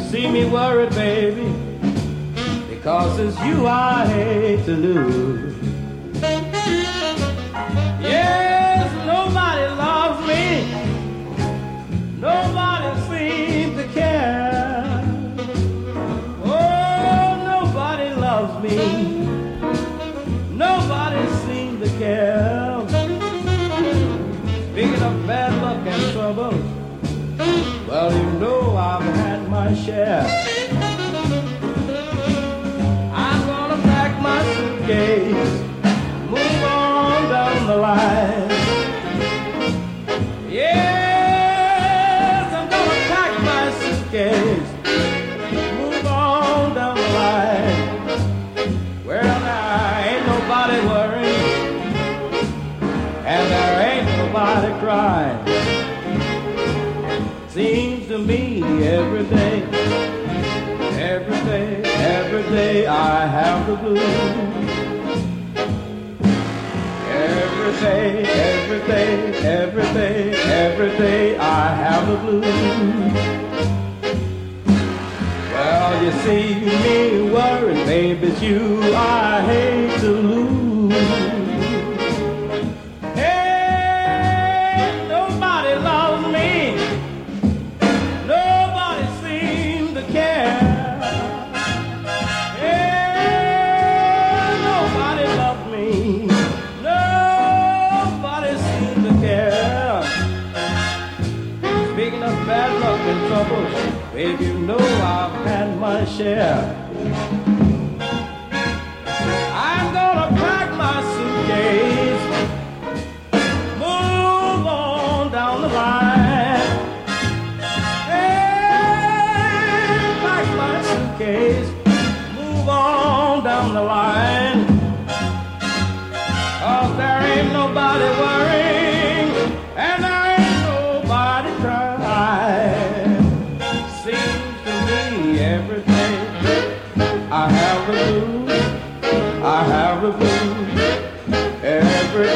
see me worried, baby, because it's you I hate to lose. Yes, nobody loves me, nobody seems to care. Oh, nobody loves me, nobody seems to care. Speaking of bad luck and trouble, well, you know I've had my share. I'm gonna pack my suitcase, move on down the line. Yes, I'm gonna pack my suitcase, move on down the line. Well, now ain't nobody worrying, and there ain't nobody crying. Seems to me every day I have the blues. Every day I have the blues. Well, you see me worried, baby, it's you I hate to lose. Hey, nobody loves me, nobody seems to care. Speaking of bad luck and trouble, baby, you know I've had my share. I'm gonna pack my suitcase, move on down the line. Hey, pack my suitcase, move on down the line. 'Cause there ain't nobody worrying, and there ain't nobody crying. Seems to me every day I have the blues, I have the blues. Every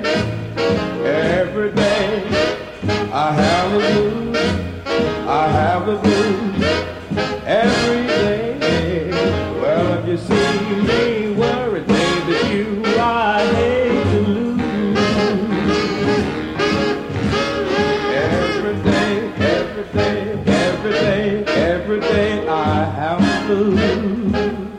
day I have the blues, I have the blues. Every day. Well, if you see me worried, baby, it's you I hate to lose. Every day I have the blues.